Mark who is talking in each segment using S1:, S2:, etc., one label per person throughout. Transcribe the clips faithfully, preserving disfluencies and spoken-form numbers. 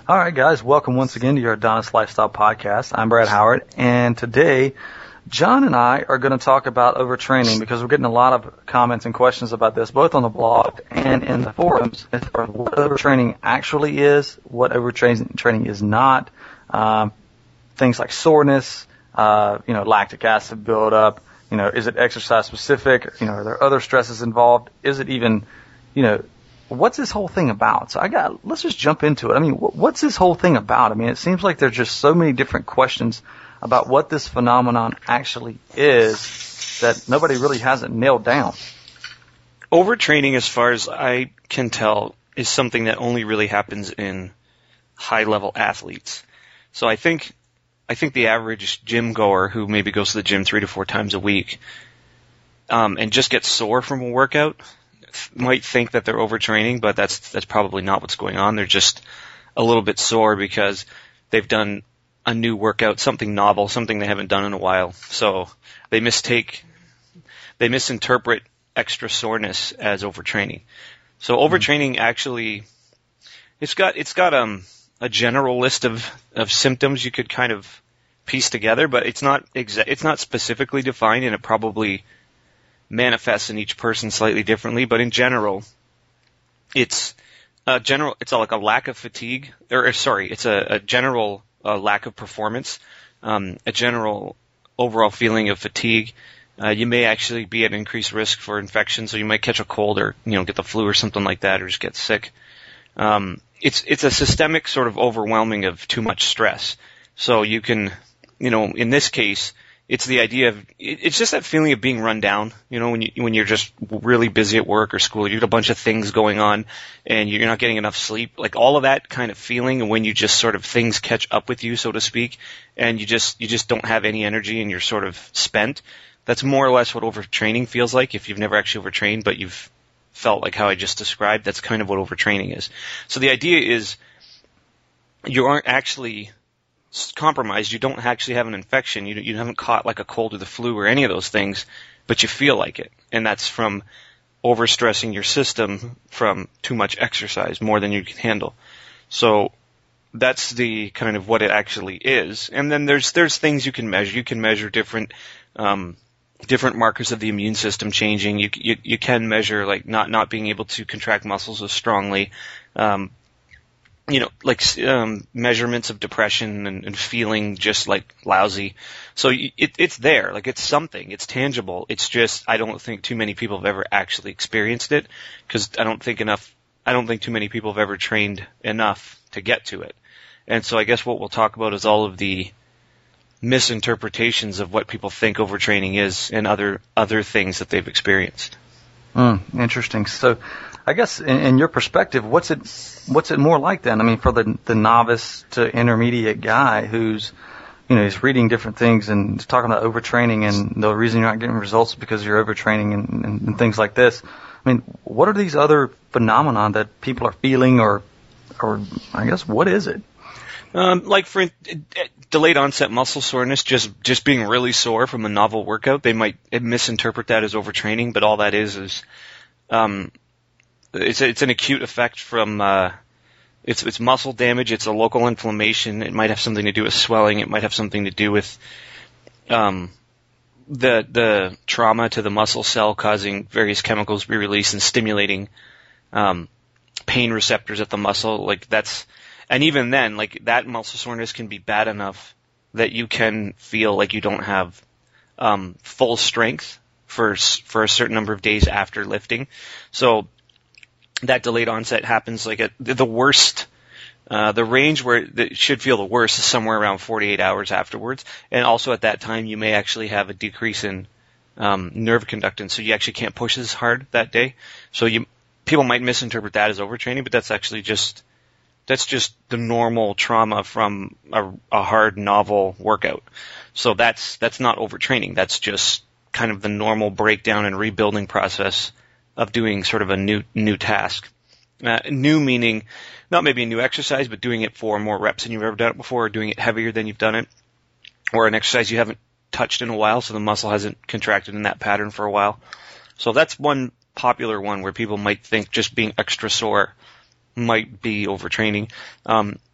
S1: All right, guys, welcome once again to your Adonis Lifestyle Podcast. I'm Brad Howard, and today John and I are going to talk about overtraining because we're getting a lot of comments and questions about this, both on the blog and in the forums, as far as what overtraining actually is, what overtraining training is not, um, things like soreness, uh, you know, lactic acid buildup, you know, is it exercise specific, you know, are there other stresses involved, is it even, you know, what's this whole thing about? So I got, let's just jump into it. I mean, what's this whole thing about? I mean, it seems like there's just so many different questions about what this phenomenon actually is that nobody really hasn't nailed down.
S2: Overtraining, as far as I can tell, is something that only really happens in high-level athletes. So I think, I think the average gym goer who maybe goes to the gym three to four times a week, um, and just gets sore from a workout, might think that they're overtraining, but that's that's probably not what's going on. They're just a little bit sore because they've done a new workout, something novel, something they haven't done in a while. So they mistake, they misinterpret extra soreness as overtraining. So overtraining actually, it's got it's got um a general list of of symptoms you could kind of piece together, but it's not exa- it's not specifically defined, and it probably manifests in each person slightly differently, but in general, it's a general, it's like a lack of fatigue, or, or sorry, it's a, a general uh, lack of performance, um, a general overall feeling of fatigue. Uh, you may actually be at increased risk for infection, so you might catch a cold or, you know, get the flu or something like that, or just get sick. Um, it's, it's a systemic sort of overwhelming of too much stress. So you can, you know, in this case, it's the idea of, it's just that feeling of being run down, you know, when you, when you're just really busy at work or school, you got a bunch of things going on and you're not getting enough sleep, like all of that kind of feeling, and when you just sort of, things catch up with you, so to speak, and you just, you just don't have any energy and you're sort of spent. That's more or less what overtraining feels like. If you've never actually overtrained, but you've felt like how I just described, that's kind of what overtraining is. So the idea is you aren't actually compromised, you don't actually have an infection, you you haven't caught like a cold or the flu or any of those things, but you feel like it, and that's from overstressing your system from too much exercise, more than you can handle. So that's the kind of what it actually is. And then there's there's things you can measure. You can measure different um, different markers of the immune system changing. You you, you can measure like not not being able to contract muscles as strongly. Um, you know, like um, measurements of depression and, and feeling just like lousy. So it, it's there, like it's something, it's tangible. It's just I don't think too many people have ever actually experienced it, because I don't think enough. I don't think too many people have ever trained enough to get to it. And so I guess what we'll talk about is all of the misinterpretations of what people think overtraining is and other other things that they've experienced.
S1: Mm, interesting. So I guess in, in your perspective, what's it what's it more like then? I mean, for the the novice to intermediate guy who's, you know, he's reading different things and talking about overtraining, and the reason you're not getting results is because you're overtraining and, and, and things like this. I mean, what are these other phenomena that people are feeling, or, or I guess, what is it?
S2: Um, like for delayed onset muscle soreness, just just being really sore from a novel workout, they might misinterpret that as overtraining, but all that is is um, it's it's an acute effect from uh, it's it's muscle damage. It's a local inflammation. It might have something to do with swelling. It might have something to do with um, the the trauma to the muscle cell causing various chemicals to be released and stimulating um, pain receptors at the muscle. Like that's And even then, like that muscle soreness can be bad enough that you can feel like you don't have um, full strength for for a certain number of days after lifting. So that delayed onset happens like at the worst. Uh, the range where it should feel the worst is somewhere around forty-eight hours afterwards, and also at that time you may actually have a decrease in um, nerve conductance, so you actually can't push as hard that day. So you people might misinterpret that as overtraining, but that's actually just That's just the normal trauma from a, a hard, novel workout. So that's that's not overtraining. That's just kind of the normal breakdown and rebuilding process of doing sort of a new new task. Uh, new meaning not maybe a new exercise, but doing it for more reps than you've ever done it before, or doing it heavier than you've done it, or an exercise you haven't touched in a while, so the muscle hasn't contracted in that pattern for a while. So that's one popular one where people might think just being extra sore might be overtraining. Um,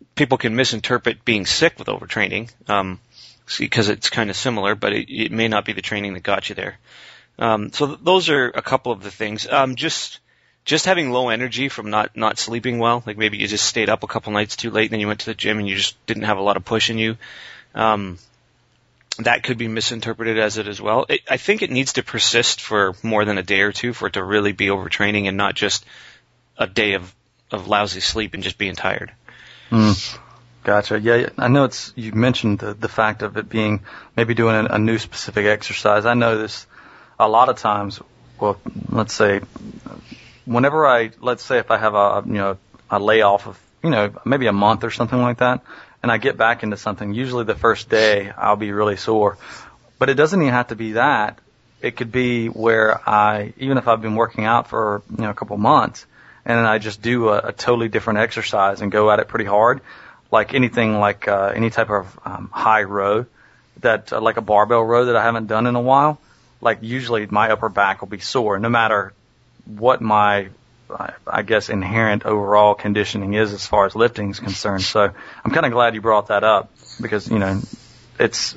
S2: people can misinterpret being sick with overtraining, um, because it's kind of similar, but it, it may not be the training that got you there. Um, so th- those are a couple of the things. Um, just just having low energy from not not sleeping well, like maybe you just stayed up a couple nights too late, and then you went to the gym and you just didn't have a lot of push in you. Um, that could be misinterpreted as it as well. It, I think it needs to persist for more than a day or two for it to really be overtraining and not just a day of, of lousy sleep and just being tired.
S1: Mm, gotcha. Yeah, I know it's, you mentioned the, the fact of it being maybe doing a, a new specific exercise. I know this a lot of times, well, let's say, whenever I, let's say if I have a, you know, a layoff of, you know, maybe a month or something like that, and I get back into something, usually the first day I'll be really sore. But it doesn't even have to be that. It could be where I, even if I've been working out for, you know, a couple months, and then I just do a, a totally different exercise and go at it pretty hard, like anything like uh, any type of um, high row, that uh, like a barbell row that I haven't done in a while, like usually my upper back will be sore no matter what my, I guess, inherent overall conditioning is as far as lifting is concerned. So I'm kind of glad you brought that up because, you know, it's,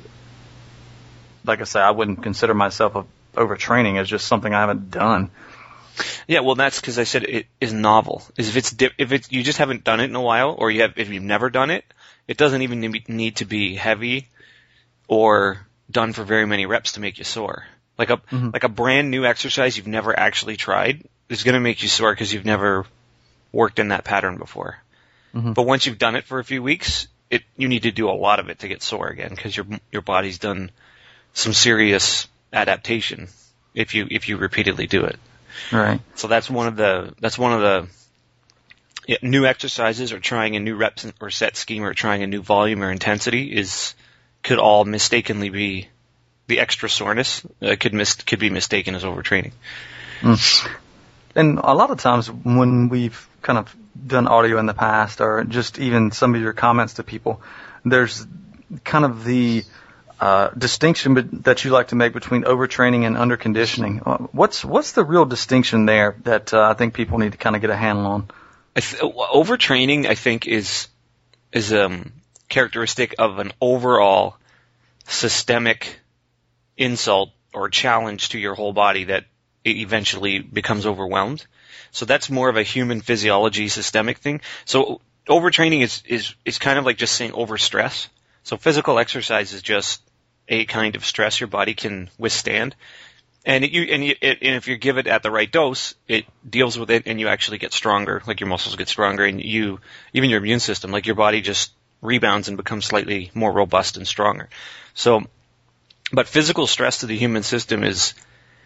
S1: like I say, I wouldn't consider myself a overtraining. It's just something I haven't done.
S2: Yeah, well, that's because I said it is novel. Is if it's di- if it's you just haven't done it in a while, or you have if you've never done it, it doesn't even need to be heavy or done for very many reps to make you sore. Like a mm-hmm. like a brand new exercise you've never actually tried is going to make you sore because you've never worked in that pattern before. Mm-hmm. But once you've done it for a few weeks, it you need to do a lot of it to get sore again because your your body's done some serious adaptation if you if you repeatedly do it.
S1: Right.
S2: So that's one of the that's one of the yeah, new exercises, or trying a new reps or set scheme, or trying a new volume or intensity is could all mistakenly be the extra soreness uh, could mis- could be mistaken as overtraining.
S1: Mm. And a lot of times when we've kind of done audio in the past, or just even some of your comments to people, there's kind of the Uh, distinction be- that you like to make between overtraining and underconditioning. Uh, what's what's the real distinction there that uh, I think people need to kind of get a handle on?
S2: I th- overtraining, I think, is is um characteristic of an overall systemic insult or challenge to your whole body that it eventually becomes overwhelmed. So that's more of a human physiology systemic thing. So overtraining is is is kind of like just saying overstress. So physical exercise is just a kind of stress your body can withstand, and it, you and, you, it, and if you give it at the right dose, it deals with it, and you actually get stronger. Like your muscles get stronger, and you even your immune system, like your body just rebounds and becomes slightly more robust and stronger. So, but physical stress to the human system is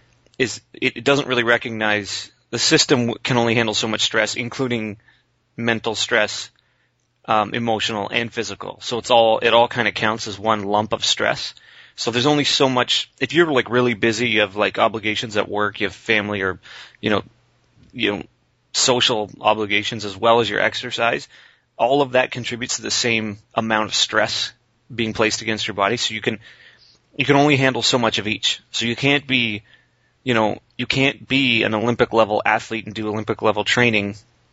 S2: is it, it doesn't really recognize the system can only handle so much stress, including mental stress. Um, emotional and physical. So it's all, it all kind of counts as one lump of stress. So there's only so much, if you're like really busy, you have like obligations at work, you have family or, you know, you know, social obligations as well as your exercise, all of that contributes to the same amount of stress being placed against your body. So you can, you can only handle so much of each. So you can't be, you know, you can't be an Olympic level athlete and do Olympic level training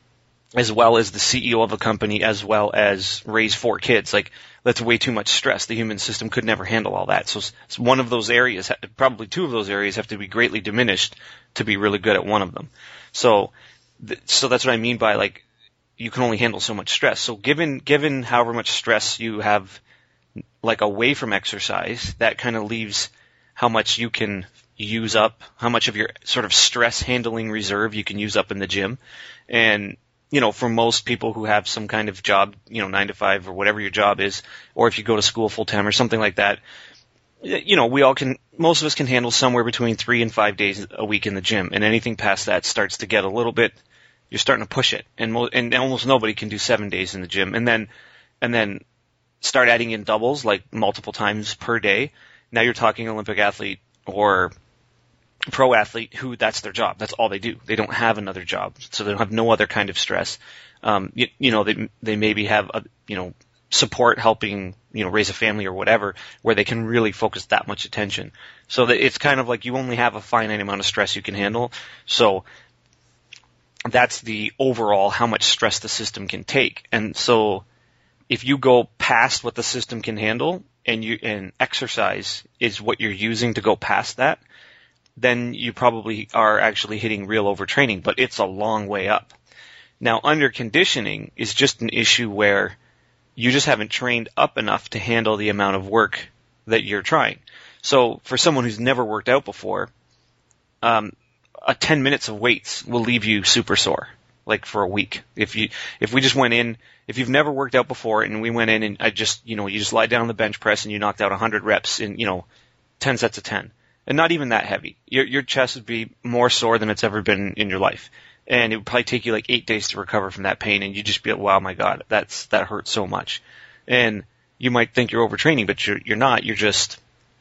S2: as well as the C E O of a company, as well as raise four kids. Like, that's way too much stress. The human system could never handle all that. So, so one of those areas, probably two of those areas, have to be greatly diminished to be really good at one of them. So, th- so that's what I mean by, like, you can only handle so much stress. So given, given however much stress you have, like, away from exercise, that kind of leaves how much you can use up, how much of your sort of stress handling reserve you can use up in the gym. And, you know, for most people who have some kind of job, you know, nine to five or whatever your job is, or if you go to school full time or something like that, you know, we all can, most of us can handle somewhere between three and five days a week in the gym, and anything past that starts to get a little bit, you're starting to push it, and mo- and almost nobody can do seven days in the gym, and then, and then start adding in doubles, like multiple times per day. Now you're talking Olympic athlete or pro athlete who that's their job. That's all they do. They don't have another job. So they don't have no other kind of stress. Um, you, you know, they, they maybe have, a, you know, support helping, you know, raise a family or whatever, where they can really focus that much attention. So that it's kind of like you only have a finite amount of stress you can handle. So that's the overall how much stress the system can take. And so if you go past what the system can handle and you and exercise is what you're using to go past that, then you probably are actually hitting real overtraining, but it's a long way up. Now, under conditioning is just an issue where you just haven't trained up enough to handle the amount of work that you're trying. So for someone who's never worked out before, um, a ten minutes of weights will leave you super sore, like for a week. If you, if we just went in, if you've never worked out before and we went in and I just, you know, you just lie down on the bench press and you knocked out one hundred reps in, you know, ten sets of ten, and not even that heavy, your, your chest would be more sore than it's ever been in your life. And it would probably take you like eight days to recover from that pain, and you'd just be like, wow, my God, that's, that hurts so much. And you might think you're overtraining, but you're, you're not. You're just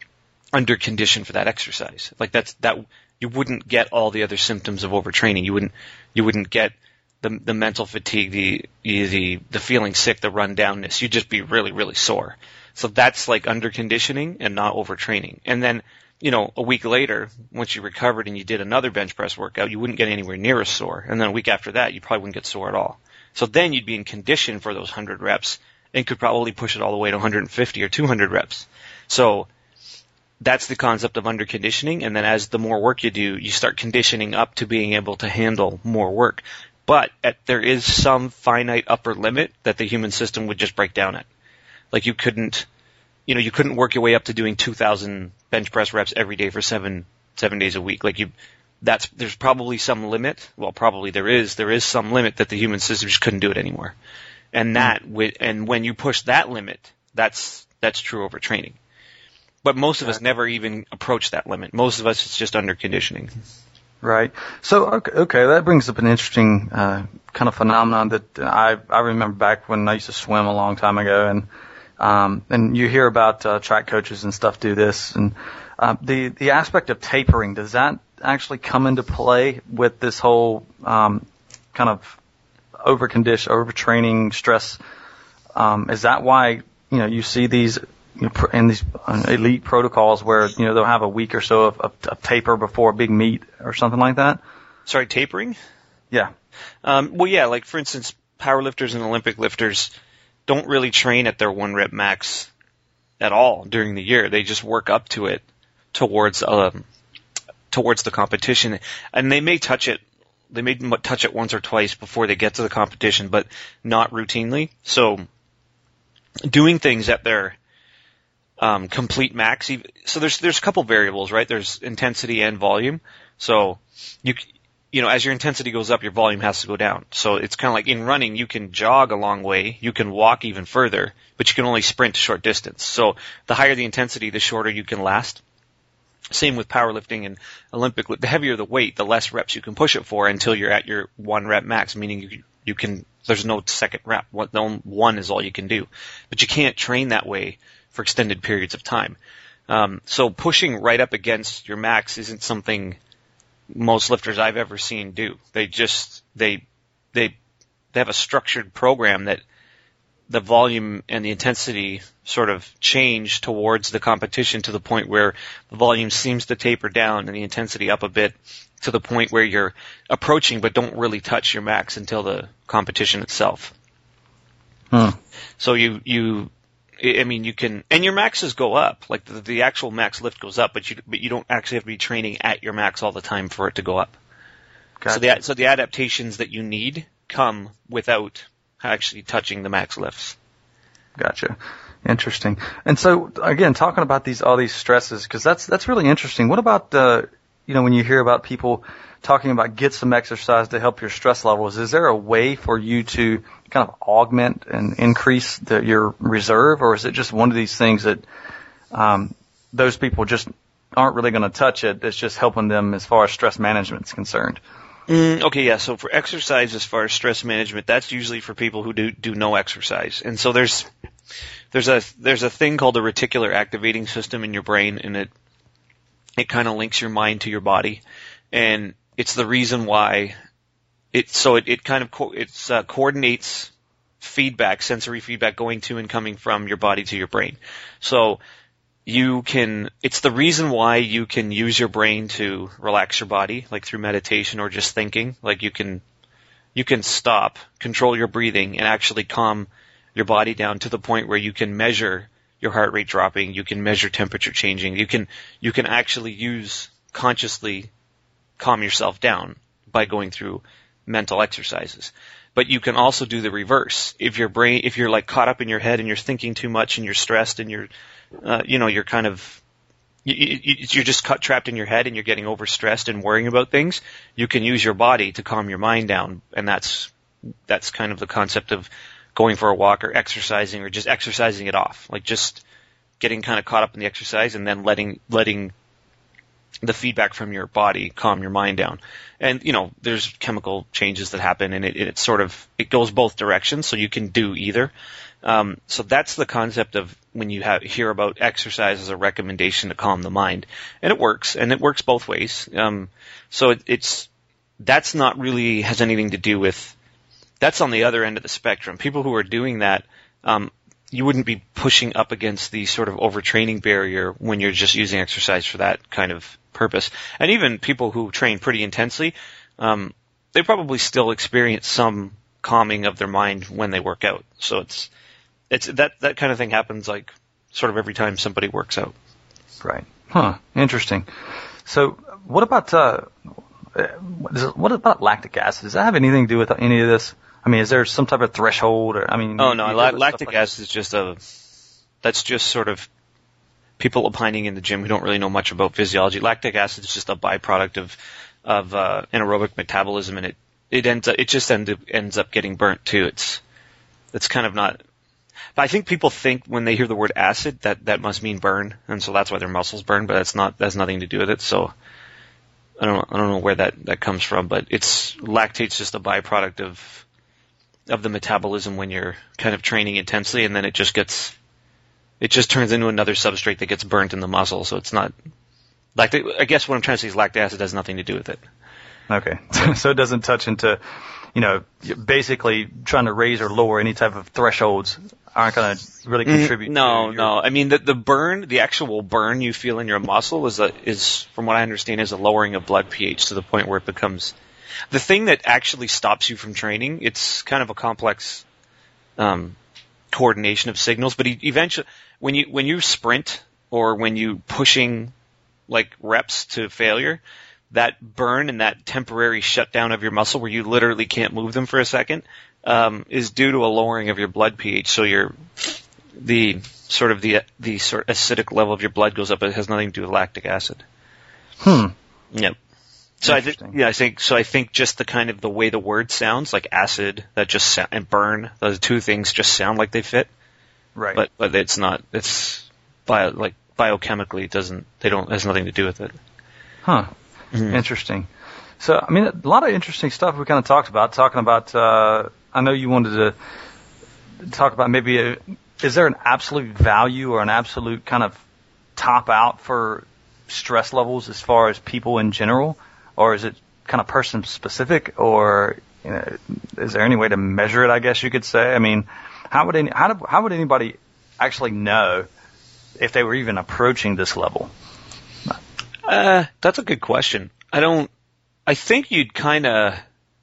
S2: under conditioned for that exercise. Like that's, that, you wouldn't get all the other symptoms of overtraining. You wouldn't, you wouldn't get the, the mental fatigue, the, the, the feeling sick, the rundownness. You'd just be really, really sore. So that's like under conditioning and not overtraining. And then, you know, a week later, once you recovered and you did another bench press workout, you wouldn't get anywhere near as sore. And then a week after that, you probably wouldn't get sore at all. So then you'd be in condition for those one hundred reps and could probably push it all the way to one hundred fifty or two hundred reps. So that's the concept of under conditioning. And then as the more work you do, you start conditioning up to being able to handle more work. But at, there is some finite upper limit that the human system would just break down at. Like you couldn't, you know, you couldn't work your way up to doing two thousand bench press reps every day for seven, seven days a week. Like you, that's, there's probably some limit. Well, probably there is, there is some limit that the human system just couldn't do it anymore. And that, mm. and when you push that limit, that's, that's true overtraining. But most of us never even approach that limit. Most of us, it's just under conditioning.
S1: Right. So, okay, okay that brings up an interesting, uh, kind of phenomenon that I, I remember back when I used to swim a long time ago, and, Um, and you hear about uh, track coaches and stuff do this, and uh, the the aspect of tapering, does that actually come into play with this whole um, kind of over condition, overtraining, stress? Um, is that why you know you see these you know, pr- in these uh, elite protocols where you know they'll have a week or so of, of, of taper before a big meet or something like that?
S2: Sorry, tapering?
S1: Yeah.
S2: Um, well, yeah. Like for instance, powerlifters and Olympic lifters don't really train at their one rep max at all during the year. They just work up to it towards um, towards the competition, and they may touch it. They may touch it once or twice before they get to the competition, but not routinely. So, doing things at their um, complete max. So there's there's a couple variables, right? There's intensity and volume. So you. You know, as your intensity goes up, your volume has to go down. So it's kind of like in running, you can jog a long way, you can walk even further, but you can only sprint a short distance. So the higher the intensity, the shorter you can last. Same with powerlifting and Olympic. The heavier the weight, the less reps you can push it for until you're at your one rep max, meaning you you can. There's no second rep. One is all you can do, but you can't train that way for extended periods of time. Um, so pushing right up against your max isn't something most lifters I've ever seen do. They just, they, they, they have a structured program that the volume and the intensity sort of change towards the competition to the point where the volume seems to taper down and the intensity up a bit to the point where you're approaching but don't really touch your max until the competition itself.
S1: Hmm.
S2: So you, you, I mean, you can, and your maxes go up, like the, the actual max lift goes up, but you, but you don't actually have to be training at your max all the time for it to go up. Gotcha. So the, so the adaptations that you need come without actually touching the max lifts.
S1: Gotcha. Interesting. And so again, talking about these, all these stresses, cause that's, that's really interesting. What about, uh, you know, when you hear about people talking about get some exercise to help your stress levels, is there a way for you to kind of augment and increase the, your reserve, or is it just one of these things that um, those people just aren't really going to touch it? It's just helping them as far as stress management is concerned.
S2: Mm, okay, yeah. So for exercise, as far as stress management, that's usually for people who do do no exercise. And so there's there's a there's a thing called the reticular activating system in your brain, and it it kind of links your mind to your body, and it's the reason why it, so it, it kind of, co- it's, uh, coordinates feedback, sensory feedback going to and coming from your body to your brain. So you can, it's the reason why you can use your brain to relax your body, like through meditation or just thinking. Like you can, you can stop, control your breathing, and actually calm your body down to the point where you can measure your heart rate dropping, you can measure temperature changing, you can you can actually use consciously calm yourself down by going through mental exercises. But you can also do the reverse. If your brain, if you're like caught up in your head and you're thinking too much and you're stressed and you're, uh, you know, you're kind of, you, you, you're just caught, trapped in your head and you're getting overstressed and worrying about things, you can use your body to calm your mind down. And that's, that's kind of the concept of going for a walk or exercising or just exercising it off. Like just getting kind of caught up in the exercise and then letting, letting the feedback from your body calm your mind down. And, you know, there's chemical changes that happen and it, it sort of, it goes both directions, so you can do either. Um, so that's the concept of when you have, hear about exercise as a recommendation to calm the mind. And it works, and it works both ways. Um, so it, it's, that's not really has anything to do with, that's on the other end of the spectrum. People who are doing that, um, you wouldn't be pushing up against the sort of overtraining barrier when you're just using exercise for that kind of purpose. And even people who train pretty intensely, um, they probably still experience some calming of their mind when they work out. So it's, it's that, that kind of thing happens like sort of every time somebody works out.
S1: Right. Huh. Interesting. So what about, uh, what about lactic acid? Does that have anything to do with any of this? I mean, is there some type of threshold or, I mean.
S2: Oh no, la- lactic
S1: like
S2: acid is just a, that's just sort of people opining in the gym who don't really know much about physiology. Lactic acid is just a byproduct of, of, uh, anaerobic metabolism, and it, it ends up, it just end up, ends up getting burnt too. It's, it's kind of not, but I think people think when they hear the word acid that that must mean burn, and so that's why their muscles burn, but that's not, that's nothing to do with it. So I don't, I don't know where that, that comes from, but it's, lactate's just a byproduct of, of the metabolism when you're kind of training intensely, and then it just gets, it just turns into another substrate that gets burnt in the muscle. So it's not, lactic, I guess what I'm trying to say is lactic acid has nothing to do with it.
S1: Okay. So it doesn't touch into, you know, basically trying to raise or lower any type of thresholds aren't going to really contribute.
S2: Mm, no,
S1: to your...
S2: no. I mean, the, the burn, the actual burn you feel in your muscle is a, is, from what I understand, is a lowering of blood pH to the point where it becomes, the thing that actually stops you from training, it's kind of a complex um, coordination of signals, but eventually, when you when you sprint or when you pushing like reps to failure, that burn and that temporary shutdown of your muscle where you literally can't move them for a second um, is due to a lowering of your blood pH. So your the sort of the the sort of acidic level of your blood goes up. It has nothing to do with lactic acid.
S1: Hmm.
S2: Yep. So I think, yeah, I think, so I think just the kind of the way the word sounds, like acid, that just sound, and burn, those two things just sound like they fit.
S1: Right.
S2: But, but it's not, it's bio, like biochemically it doesn't, they don't, has nothing to do with it.
S1: Huh. Mm-hmm. Interesting. So, I mean, a lot of interesting stuff we kind of talked about, talking about, uh, I know you wanted to talk about maybe, a, is there an absolute value or an absolute kind of top out for stress levels as far as people in general? Or is it kind of person specific, or you know, is there any way to measure it? I guess you could say. I mean, how would any, how, do, how would anybody actually know if they were even approaching this level?
S2: Uh, that's a good question. I don't. I think you'd kind of.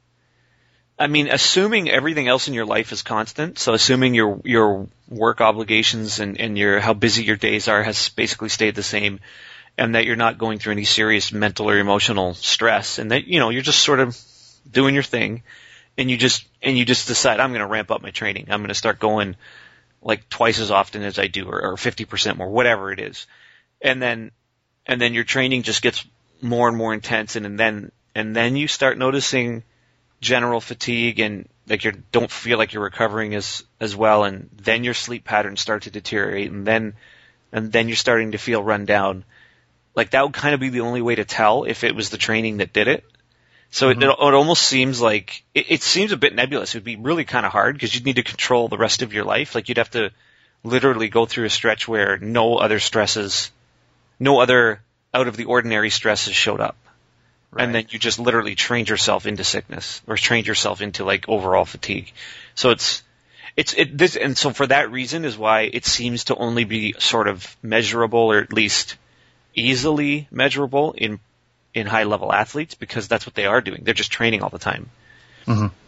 S2: I mean, assuming everything else in your life is constant, so assuming your your work obligations and, and your how busy your days are has basically stayed the same, and that you're not going through any serious mental or emotional stress, and that, you know, you're just sort of doing your thing, and you just, and you just decide, I'm going to ramp up my training. I'm going to start going like twice as often as I do, or, or fifty percent more, whatever it is. And then, and then your training just gets more and more intense, and, and then, and then you start noticing general fatigue, and like you don't feel like you're recovering as, as well, and then your sleep patterns start to deteriorate, and then, and then you're starting to feel run down. Like, that would kind of be the only way to tell if it was the training that did it. So mm-hmm. it, it almost seems like, it, it seems a bit nebulous. It would be really kind of hard because you'd need to control the rest of your life. Like, you'd have to literally go through a stretch where no other stresses, no other out of the ordinary stresses showed up. Right. And then you just literally trained yourself into sickness, or trained yourself into like overall fatigue. So it's, it's, it, this, and so for that reason is why it seems to only be sort of measurable, or at least easily measurable in in high level athletes, because that's what they are doing. They're just training all the time.
S1: Mm-hmm.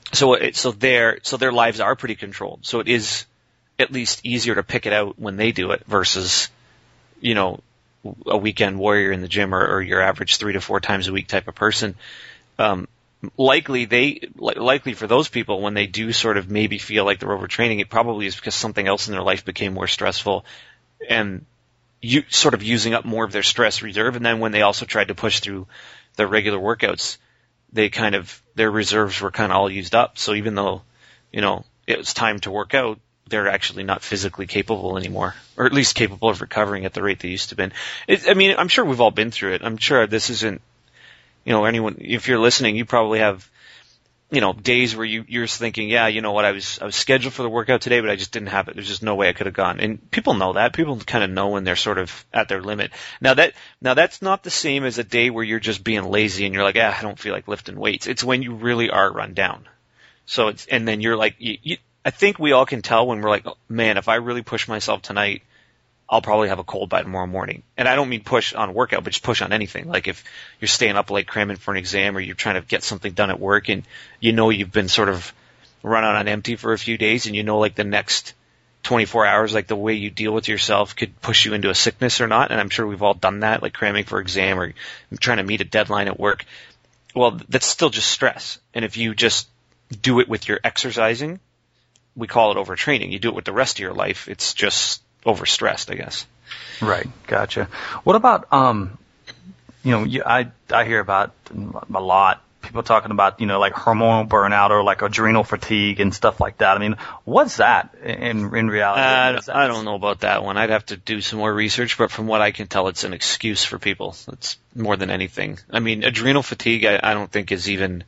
S2: so it, so their so their lives are pretty controlled. So it is at least easier to pick it out when they do it versus, you know, a weekend warrior in the gym or, or your average three to four times a week type of person. Um, likely they li- likely for those people, when they do sort of maybe feel like they're overtraining, it probably is because something else in their life became more stressful and you sort of using up more of their stress reserve. And then when they also tried to push through their regular workouts, they kind of, their reserves were kind of all used up. So even though, you know, it was time to work out, they're actually not physically capable anymore, or at least capable of recovering at the rate they used to be. It, I mean, I'm sure we've all been through it. I'm sure this isn't, you know, anyone, if you're listening, you probably have, you know, days where you, you're thinking, yeah, you know what, I was, I was scheduled for the workout today, but I just didn't have it. There's just no way I could have gone. And people know that. People kind of know when they're sort of at their limit. Now that, now that's not the same as a day where you're just being lazy and you're like, ah, I don't feel like lifting weights. It's when you really are run down. So it's, and then you're like, you, you, I think we all can tell when we're like, oh, man, if I really push myself tonight, I'll probably have a cold by tomorrow morning. And I don't mean push on workout, but just push on anything. Like if you're staying up late cramming for an exam or you're trying to get something done at work and you know you've been sort of run out on empty for a few days and you know like the next twenty-four hours, like the way you deal with yourself could push you into a sickness or not. And I'm sure we've all done that, like cramming for exam or trying to meet a deadline at work. Well, that's still just stress. And if you just do it with your exercising, we call it overtraining. You do it with the rest of your life, it's just overstressed, I guess.
S1: Right. Gotcha. What about, um, you know, you, I, I hear about a lot, people talking about, you know, like hormonal burnout or like adrenal fatigue and stuff like that. I mean, what's that in, in reality?
S2: Uh,
S1: that?
S2: I don't know about that one. I'd have to do some more research, but from what I can tell, it's an excuse for people. It's more than anything. I mean, adrenal fatigue, I, I don't think is even,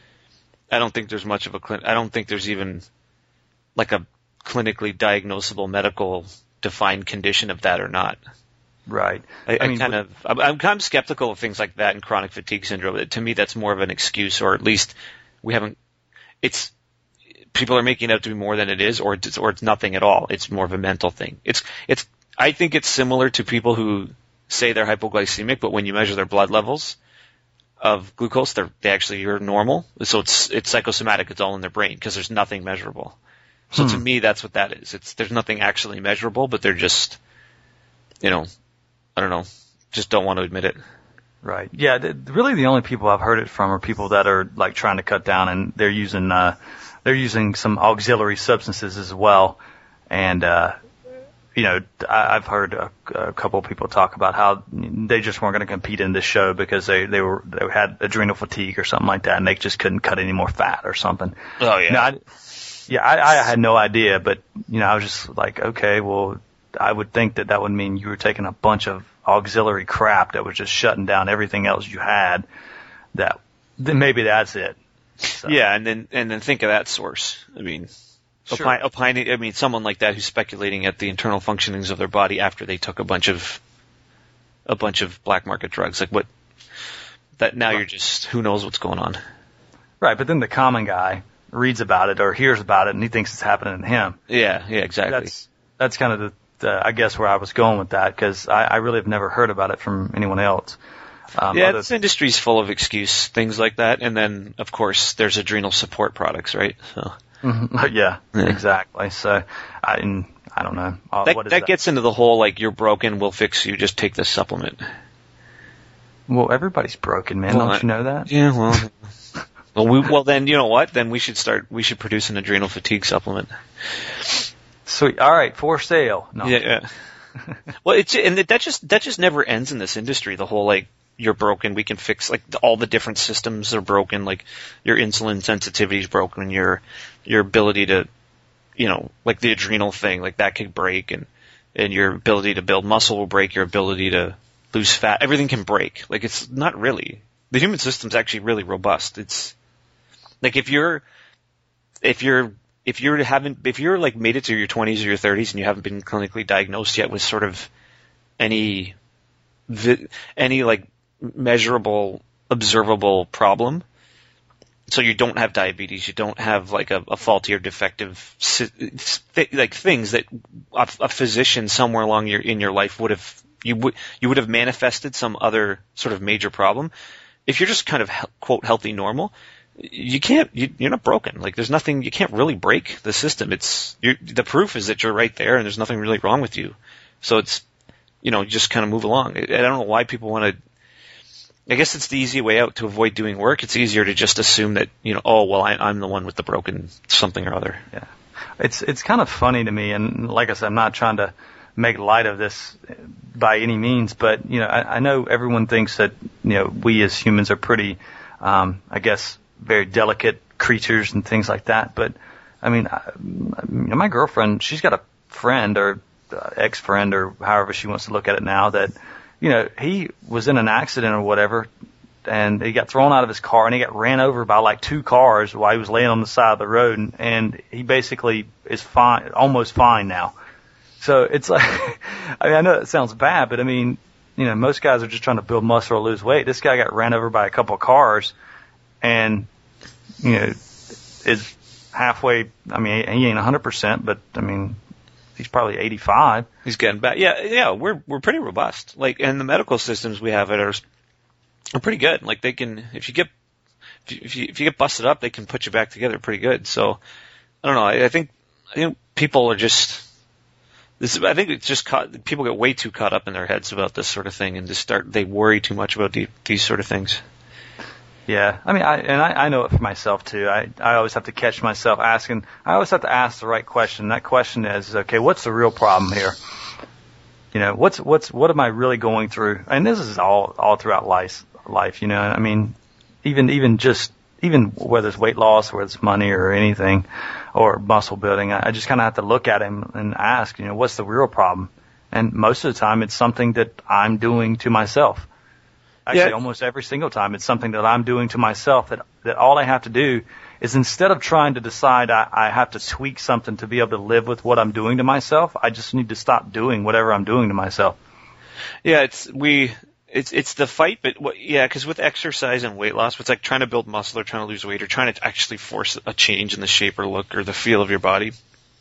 S2: I don't think there's much of a, clin- I don't think there's even like a clinically diagnosable medical defined condition of that or not.
S1: Right.
S2: I, I,
S1: I mean,
S2: kind of, I'm, I'm kind of skeptical of things like that and chronic fatigue syndrome. To me, that's more of an excuse, or at least we haven't, it's, people are making it out to be more than it is, or it's, or it's nothing at all. It's more of a mental thing. It's, it's, I think it's similar to people who say they're hypoglycemic, but when you measure their blood levels of glucose, they're, they actually are normal. So it's, it's psychosomatic. It's all in their brain because there's nothing measurable. So hmm. to me, that's what that is. It's, there's nothing actually measurable, but they're just, you know, I don't know, just don't want to admit it.
S1: Right. Yeah. Th- really, the only people I've heard it from are people that are like trying to cut down, and they're using uh, they're using some auxiliary substances as well. And uh, you know, I- I've heard a, a couple of people talk about how they just weren't going to compete in this show because they they were they had adrenal fatigue or something like that, and they just couldn't cut any more fat or something.
S2: Oh yeah.
S1: Now, I, yeah, I, I had no idea, but you know, I was just like, okay, well, I would think that that would mean you were taking a bunch of auxiliary crap that was just shutting down everything else you had. That then maybe that's it. So.
S2: Yeah, and then and then think of that source. I mean,
S1: sure.
S2: opine, opining. I mean, someone like that who's speculating at the internal functionings of their body after they took a bunch of a bunch of black market drugs. Like what? That now right. You're just who knows what's going on.
S1: Right, but then the common guy reads about it or hears about it and he thinks it's happening to him.
S2: Yeah, yeah, exactly.
S1: That's that's kind of the. Uh, I guess where I was going with that, because I, I really have never heard about it from anyone else. Um,
S2: yeah, this industry's full of excuse things like that, and then of course there's adrenal support products, right? So
S1: mm-hmm. yeah, yeah, exactly. So I, I don't know. Uh,
S2: that
S1: what is
S2: that
S1: that
S2: gets into the whole like you're broken, we'll fix you, just take this supplement.
S1: Well, everybody's broken, man.
S2: Well,
S1: don't you know that?
S2: Yeah, well, well, we, well then you know what? Then we should start. We should produce an adrenal fatigue supplement.
S1: Sweet. All right, for sale. No.
S2: Yeah. yeah. Well, it's and that just that just never ends in this industry. The whole like you're broken, we can fix like the, all the different systems are broken. Like your insulin sensitivity is broken. Your your ability to, you know, like the adrenal thing, like that could break, and and your ability to build muscle will break. Your ability to lose fat, everything can break. Like it's not really. The human system's actually really robust. It's like if you're if you're If you're haven't, if you're like made it to your twenties or your thirties and you haven't been clinically diagnosed yet with sort of any, any like measurable, observable problem, so you don't have diabetes, you don't have like a, a faulty or defective, like things that a, a physician somewhere along your in your life would have you would you would have manifested some other sort of major problem. If you're just kind of quote healthy normal, you can't, you, you're not broken. Like there's nothing, you can't really break the system. It's, you're, the proof is that you're right there and there's nothing really wrong with you. So it's, you know, you just kind of move along. I, I don't know why people want to, I guess it's the easy way out to avoid doing work. It's easier to just assume that, you know, oh, well, I, I'm the one with the broken something or other.
S1: Yeah. It's, it's kind of funny to me. And like I said, I'm not trying to make light of this by any means, but, you know, I, I know everyone thinks that, you know, we as humans are pretty, um, I guess, very delicate creatures and things like that. But I mean, I, my girlfriend, she's got a friend or uh, ex-friend or however she wants to look at it now that, you know, he was in an accident or whatever and he got thrown out of his car and he got ran over by like two cars while he was laying on the side of the road. And, and he basically is fine, almost fine now. So it's like, I mean, I know it sounds bad, but I mean, you know, most guys are just trying to build muscle or lose weight. This guy got ran over by a couple of cars and, you know, is halfway, I mean, he ain't one hundred percent, but, I mean, he's probably eighty-five.
S2: He's getting back. Yeah, yeah, we're we're pretty robust. Like, and the medical systems we have at are, are pretty good. Like, they can, if you get, if you, if you, if you get busted up, they can put you back together pretty good. So, I don't know, I, I think, I think people are just, this, I think it's just caught, people get way too caught up in their heads about this sort of thing and just start, they worry too much about the, these sort of things.
S1: Yeah, I mean, I and I, I know it for myself too. I I always have to catch myself asking. I always have to ask the right question. That question is, okay, what's the real problem here? You know, what's what's what am I really going through? And this is all all throughout life. Life, you know. I mean, even even just even whether it's weight loss, whether it's money or anything, or muscle building, I, I just kind of have to look at him and ask, you know, what's the real problem? And most of the time, it's something that I'm doing to myself. Actually, yeah. Almost every single time, it's something that I'm doing to myself that, that all I have to do is instead of trying to decide I, I have to tweak something to be able to live with what I'm doing to myself, I just need to stop doing whatever I'm doing to myself.
S2: Yeah, it's, we, it's, it's the fight, but what, yeah, cause with exercise and weight loss, it's like trying to build muscle or trying to lose weight or trying to actually force a change in the shape or look or the feel of your body.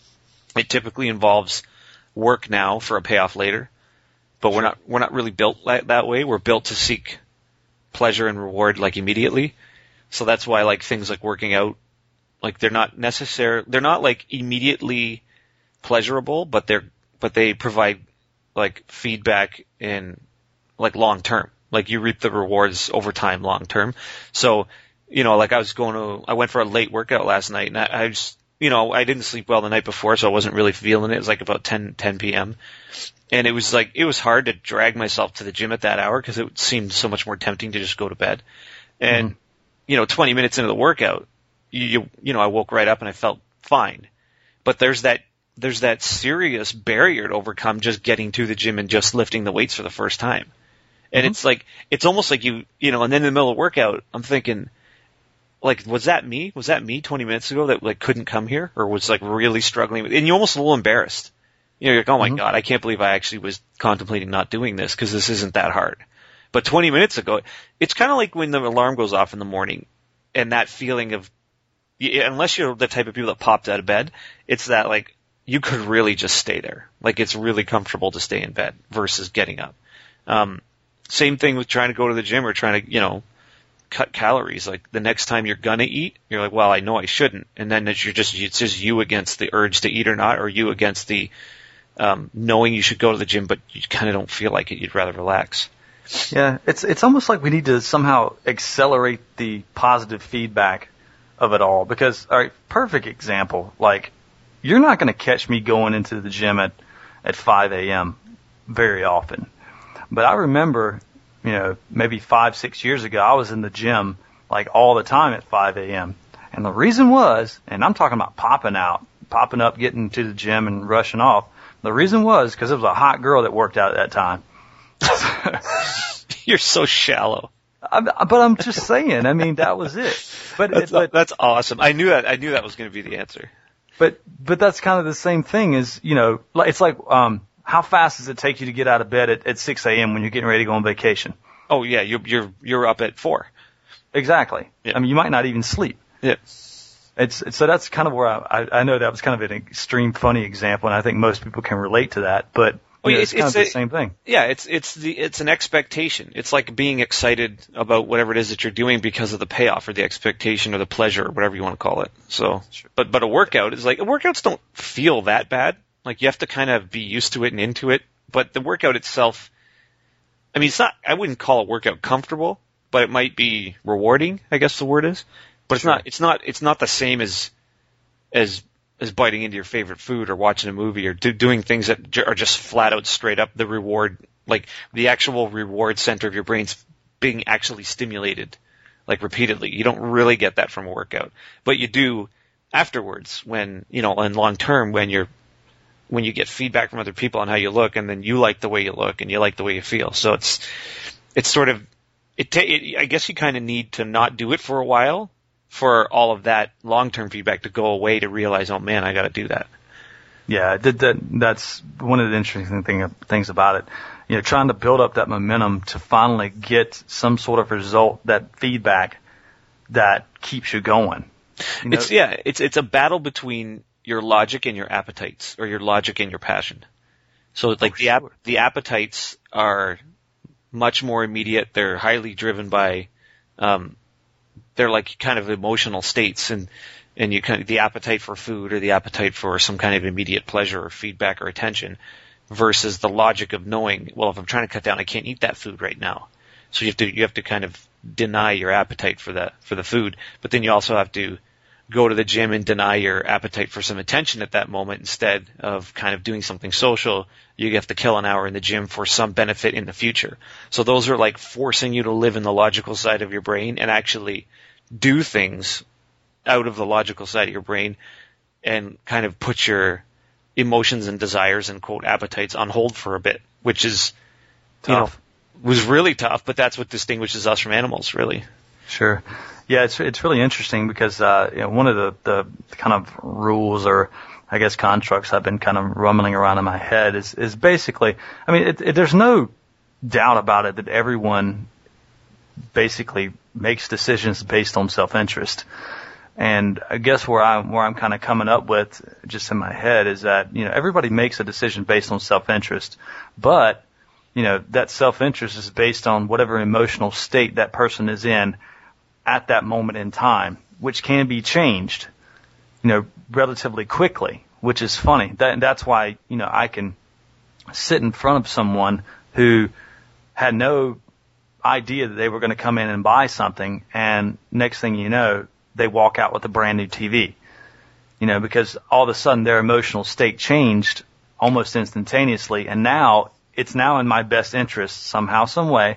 S2: It typically involves work now for a payoff later. But we're not, we're not really built like that way. We're built to seek pleasure and reward like immediately. So that's why like things like working out, like they're not necessary, they're not like immediately pleasurable, but they're, but they provide like feedback in like long term. Like you reap the rewards over time long term. So, you know, like I was going to, I went for a late workout last night and I, I just, you know, I didn't sleep well the night before, so I wasn't really feeling it. It was like about ten p.m. And it was like, it was hard to drag myself to the gym at that hour because it seemed so much more tempting to just go to bed. And, mm-hmm. you know, twenty minutes into the workout, you, you, you know, I woke right up and I felt fine. But there's that, there's that serious barrier to overcome just getting to the gym and just lifting the weights for the first time. And mm-hmm. it's like, it's almost like you, you know, and then in the middle of the workout, I'm thinking, like, was that me? Was that me twenty minutes ago that like couldn't come here or was like really struggling with, and you're almost a little embarrassed. You know, you're like, oh my mm-hmm. God, I can't believe I actually was contemplating not doing this because this isn't that hard. But twenty minutes ago, it's kind of like when the alarm goes off in the morning and that feeling of, unless you're the type of people that popped out of bed, it's that like, you could really just stay there. Like it's really comfortable to stay in bed versus getting up. Um, same thing with trying to go to the gym or trying to, you know, cut calories. Like the next time you're gonna eat, you're like, well, I know I shouldn't. And then it's, you're just, it's just you against the urge to eat or not, or you against the, Um, knowing you should go to the gym, but you kind of don't feel like it. You'd rather relax.
S1: Yeah, it's it's almost like we need to somehow accelerate the positive feedback of it all. Because, all right, perfect example. Like, you're not going to catch me going into the gym at at five a.m. very often. But I remember, you know, maybe five, six years ago, I was in the gym like all the time at five a.m. And the reason was, and I'm talking about popping out, popping up, getting to the gym and rushing off. The reason was because it was a hot girl that worked out at that time.
S2: You're so shallow.
S1: I'm, but I'm just saying. I mean, that was it. But,
S2: that's,
S1: it, but
S2: that's awesome. I knew that. I knew that was going to be the answer.
S1: But but that's kind of the same thing as, you know, it's like um, how fast does it take you to get out of bed at, at six a.m. when you're getting ready to go on vacation?
S2: Oh yeah, you're you're you're up at four.
S1: Exactly.
S2: Yeah.
S1: I mean, you might not even sleep.
S2: Yeah.
S1: It's, it's so that's kind of where I, I I know that was kind of an extreme funny example, and I think most people can relate to that. But Well,
S2: know,
S1: it's,
S2: it's,
S1: it's kind
S2: it's
S1: of
S2: a,
S1: the same thing.
S2: Yeah, it's it's the it's an expectation. It's like being excited about whatever it is that you're doing because of the payoff or the expectation or the pleasure or whatever you want to call it. So, but but a workout is like workouts don't feel that bad. Like you have to kind of be used to it and into it. But the workout itself, I mean, it's not. I wouldn't call a workout comfortable, but it might be rewarding. I guess the word is. But it's
S1: Sure.
S2: not. It's not. It's not the same as as as biting into your favorite food or watching a movie or do, doing things that j- are just flat out straight up the reward, like the actual reward center of your brain's being actually stimulated, like repeatedly. You don't really get that from a workout, but you do afterwards when, you know, in long term when you're, when you get feedback from other people on how you look and then you like the way you look and you like the way you feel. So it's, it's sort of, it, ta- it I guess you kind of need to not do it for a while for all of that long-term feedback to go away to realize, oh man, I got to do that.
S1: Yeah, that, that that's one of the interesting thing, things about it. You know, trying to build up that momentum to finally get some sort of result, that feedback that keeps you going. You know?
S2: It's yeah, it's it's a battle between your logic and your appetites, or your logic and your passion. So like
S1: oh,
S2: the ap-
S1: sure.
S2: the appetites are much more immediate. They're highly driven by um, they're like kind of emotional states, and and you kind of the appetite for food or the appetite for some kind of immediate pleasure or feedback or attention, versus the logic of knowing, well, if I'm trying to cut down, I can't eat that food right now. So you have to you have to kind of deny your appetite for the for the food, but then you also have to go to the gym and deny your appetite for some attention at that moment instead of kind of doing something social. You have to kill an hour in the gym for some benefit in the future. So those are like forcing you to live in the logical side of your brain and actually do things out of the logical side of your brain and kind of put your emotions and desires and quote appetites on hold for a bit, which is, you know, was really tough, but that's what distinguishes us from animals, really.
S1: Sure. Yeah, it's it's really interesting because uh, you know, one of the, the kind of rules or I guess constructs I've been kind of rumbling around in my head is is basically, I mean, it, it, there's no doubt about it that everyone basically makes decisions based on self-interest. And I guess where I'm where I'm kind of coming up with just in my head is that, you know, everybody makes a decision based on self-interest, but you know, that self-interest is based on whatever emotional state that person is in at that moment in time, which can be changed, you know, relatively quickly, which is funny. That, that's why, you know, I can sit in front of someone who had no idea that they were going to come in and buy something, and next thing you know, they walk out with a brand new T V, you know, because all of a sudden their emotional state changed almost instantaneously, and now it's now in my best interest somehow, some way,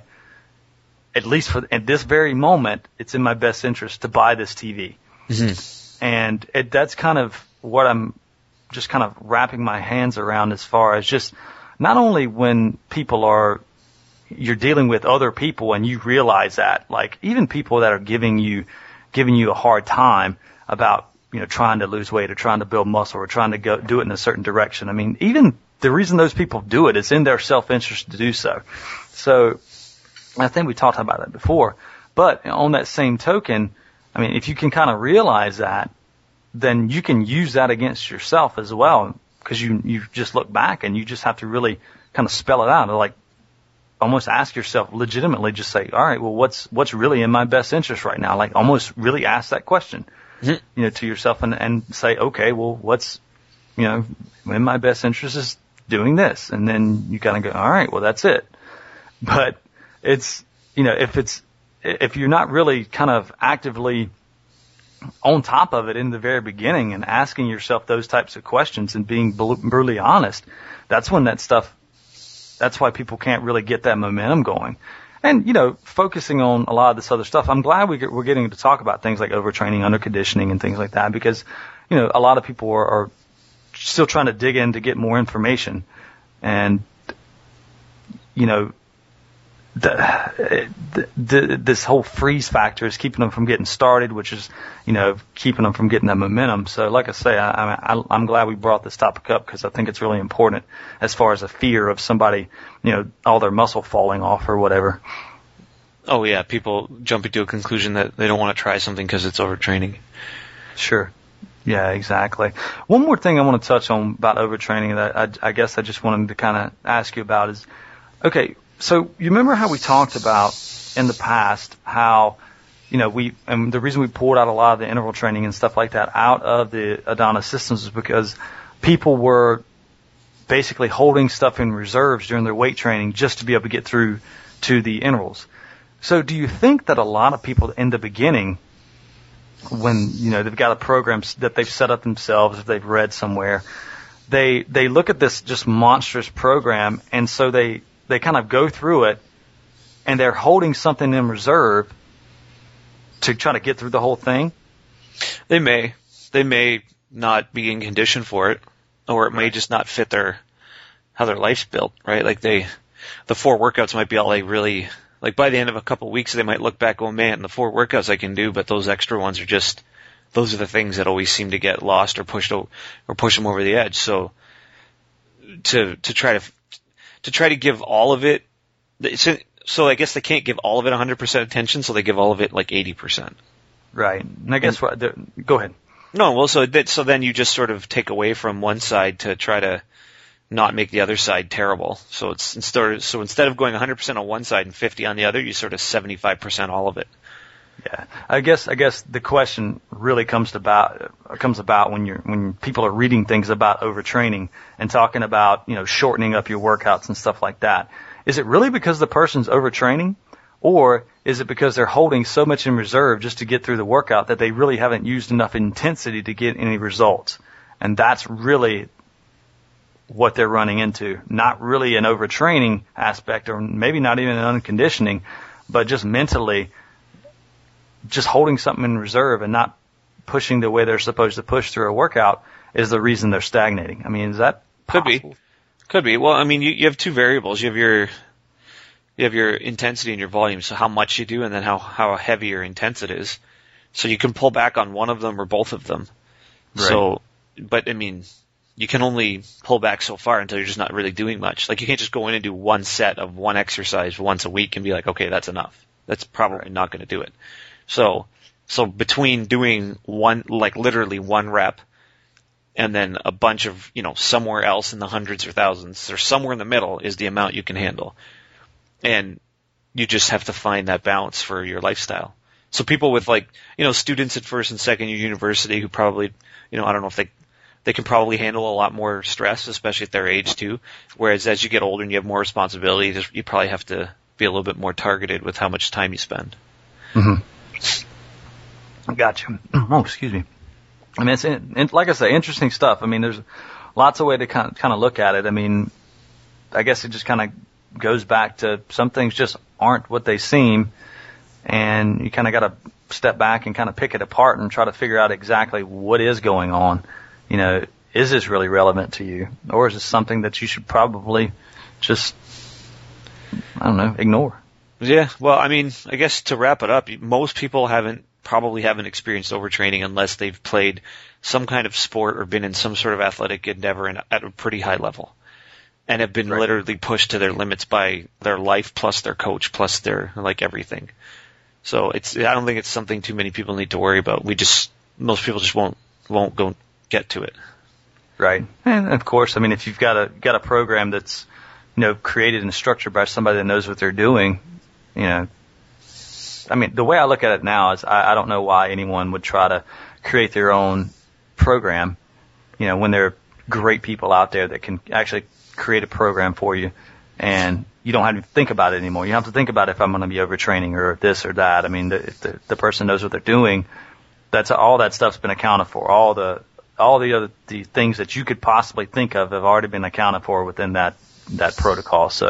S1: at least for at this very moment, it's in my best interest to buy this T V. Mm-hmm. And it, that's kind of what I'm just kind of wrapping my hands around as far as just not only when people are, you're dealing with other people and you realize that, like even people that are giving you, giving you a hard time about, you know, trying to lose weight or trying to build muscle or trying to go do it in a certain direction. I mean, even the reason those people do it is in their self-interest to do so. So I think we talked about that before. But on that same token, I mean, if you can kind of realize that, then you can use that against yourself as well, because you you just look back and you just have to really kind of spell it out, like almost ask yourself legitimately, just say, all right, well, what's what's really in my best interest right now? Like almost really ask that question, mm-hmm. you know, to yourself and and say, okay, well, what's, you know, in my best interest is doing this, and then you kind of go, all right, well, that's it. But it's, you know, if it's if you're not really kind of actively on top of it in the very beginning and asking yourself those types of questions and being brutally honest, that's when that stuff, that's why people can't really get that momentum going. And, you know, focusing on a lot of this other stuff, I'm glad we get, we're getting to talk about things like overtraining, underconditioning, and things like that, because, you know, a lot of people are, are still trying to dig in to get more information. And, you know, the, the, the, this whole freeze factor is keeping them from getting started, which is, you know, keeping them from getting that momentum. So, like I say, I, I, I'm glad we brought this topic up because I think it's really important as far as a fear of somebody, you know, all their muscle falling off or whatever.
S2: Oh, yeah, people jumping to a conclusion that they don't want to try something because it's overtraining.
S1: Sure. Yeah, exactly. One more thing I want to touch on about overtraining that I, I guess I just wanted to kind of ask you about is, okay, so you remember how we talked about in the past how, you know, we, and the reason we pulled out a lot of the interval training and stuff like that out of the Adonis systems is because people were basically holding stuff in reserves during their weight training just to be able to get through to the intervals. So do you think that a lot of people in the beginning, when, you know, they've got a program that they've set up themselves, if they've read somewhere, they, they look at this just monstrous program, and so they, they kind of go through it, and they're holding something in reserve to try to get through the whole thing?
S2: They may. They may not be in condition for it, or it may just not fit their, how their life's built, right? Like they, the four workouts might be all they really, like by the end of a couple of weeks, they might look back, oh man, the four workouts I can do, but those extra ones are just, those are the things that always seem to get lost or pushed, o- or push them over the edge. So to, to try to, to try to give all of it, it's, so I guess they can't give all of it one hundred percent attention, so they give all of it like eighty percent.
S1: Right. And I guess what, go ahead.
S2: No, well, so that, so then you just sort of take away from one side to try to not make the other side terrible. So it's instead, so instead of going one hundred percent on one side and fifty on the other, you sort of seventy-five percent all of it.
S1: Yeah. I guess, I guess the question really comes to about, comes about when you're, when people are reading things about overtraining and talking about, you know, shortening up your workouts and stuff like that. Is it really because the person's overtraining, or is it because they're holding so much in reserve just to get through the workout that they really haven't used enough intensity to get any results? And that's really what they're running into. Not really an overtraining aspect, or maybe not even an unconditioning, but just mentally just holding something in reserve and not pushing the way they're supposed to push through a workout is the reason they're stagnating. I mean, is that possible?
S2: Could be. Could be. Well, I mean, you, you have two variables. You have your you have your intensity and your volume, so how much you do, and then how how heavy or intense it is. So you can pull back on one of them or both of them. Right. So, but I mean, you can only pull back so far until you're just not really doing much. Like you can't just go in and do one set of one exercise once a week and be like, okay, that's enough. That's probably right. not going to do it. So, so between doing one, like literally one rep, and then a bunch of, you know, somewhere else in the hundreds or thousands, or somewhere in the middle is the amount you can handle. And you just have to find that balance for your lifestyle. So people with like, you know, students at first and second year university who probably, you know, I don't know if they, they can probably handle a lot more stress, especially at their age too. Whereas as you get older and you have more responsibility, you probably have to be a little bit more targeted with how much time you spend.
S1: Mm-hmm. Gotcha. Oh, excuse me. I mean, it's, it, like I say, interesting stuff. I mean, there's lots of way to kind of, kind of look at it. I mean, I guess it just kind of goes back to some things just aren't what they seem, and you kind of got to step back and kind of pick it apart and try to figure out exactly what is going on. You know, is this really relevant to you, or is this something that you should probably just, I don't know, ignore?
S2: Yeah, well, I mean, I guess to wrap it up, most people haven't probably haven't experienced overtraining unless they've played some kind of sport or been in some sort of athletic endeavor in, at a pretty high level, and have been right. literally pushed to their limits by their life plus their coach plus their, like, everything. So it's, I don't think it's something too many people need to worry about. We just, most people just won't, won't go get to it.
S1: Right. And of course, I mean, if you've got a, got a program that's, you know, created and structured by somebody that knows what they're doing, you know, I mean, the way I look at it now is I, I don't know why anyone would try to create their own program, you know, when there are great people out there that can actually create a program for you, and you don't have to think about it anymore. You don't have to think about if I'm going to be overtraining or this or that. I mean, the, if the, the person knows what they're doing, that's all that stuff's been accounted for. All the all the other the things that you could possibly think of have already been accounted for within that that protocol. So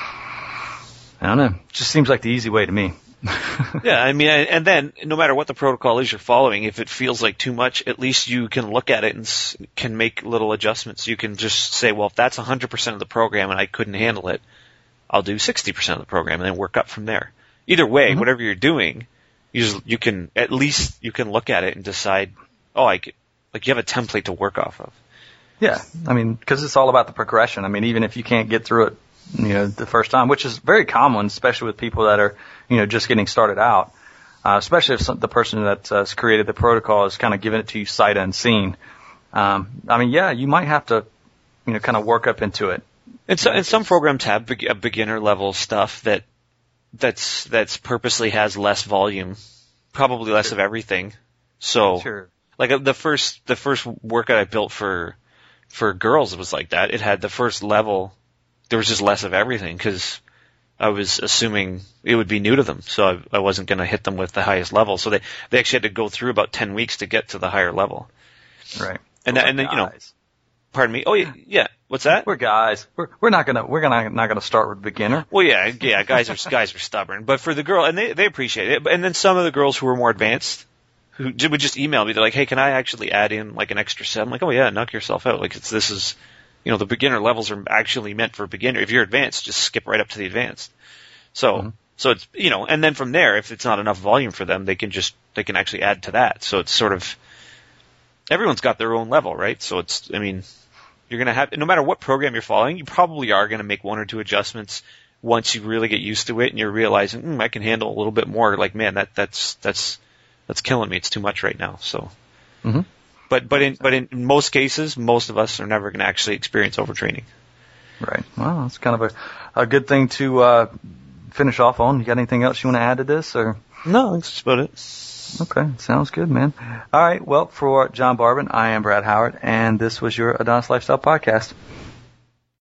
S1: I don't know. It just seems like the easy way to me.
S2: Yeah, I mean, and then no matter what the protocol is you're following, if it feels like too much, at least you can look at it and s- can make little adjustments. You can just say, well, if that's one hundred percent of the program and I couldn't handle it, I'll do sixty percent of the program and then work up from there. Either way, mm-hmm. whatever you're doing, you just, you can, at least you can look at it and decide, oh, I could, like you have a template to work off of.
S1: Yeah, I mean, because it's all about the progression. I mean, even if you can't get through it, you know, the first time, which is very common, especially with people that are, you know, just getting started out. uh, especially if some, the person that uh, has created the protocol is kind of giving it to you sight unseen. Um, I mean, yeah, you might have to, you know, kind of work up into it.
S2: And, so, and some programs have be- a beginner level stuff that that's that's purposely has less volume, probably less
S1: Sure.
S2: of everything. So,
S1: Sure.
S2: like uh, the first the first workout I built for for girls was like that. It had the first level. There was just less of everything because I was assuming it would be new to them, so I, I wasn't going to hit them with the highest level. So they they actually had to go through about ten weeks to get to the higher level.
S1: Right.
S2: And
S1: We're
S2: that, and then, you know,
S1: guys.
S2: pardon me. Oh yeah, yeah. What's that?
S1: We're guys. We're we're not gonna we're gonna not gonna start with beginner.
S2: Well, yeah, yeah. Guys are guys are stubborn, but for the girl, and they they appreciate it. And then some of the girls who were more advanced, who j- would just email me. They're like, "Hey, can I actually add in like an extra set?" I'm like, "Oh yeah, knock yourself out. Like it's this is, you know, the beginner levels are actually meant for beginner. If you're advanced, just skip right up to the advanced." So
S1: Mm-hmm.
S2: so it's you know, and then from there, if it's not enough volume for them, they can just they can actually add to that. So it's sort of everyone's got their own level, right? So it's I mean. You're going to have, no matter what program you're following, you probably are going to make one or two adjustments once you really get used to it and you're realizing, mm, I can handle a little bit more. Like, man, that, that's, that's, that's killing me. It's too much right now. So,
S1: Mm-hmm.
S2: but, but in, but in most cases, most of us are never going to actually experience overtraining.
S1: Right. Well, it's kind of a, a good thing to uh, finish off on. You got anything else you want to add to this, or?
S2: No, that's about it.
S1: Okay, sounds good, man. All right, well, for John Barbin, I am Brad Howard, and this was your Adonis Lifestyle Podcast.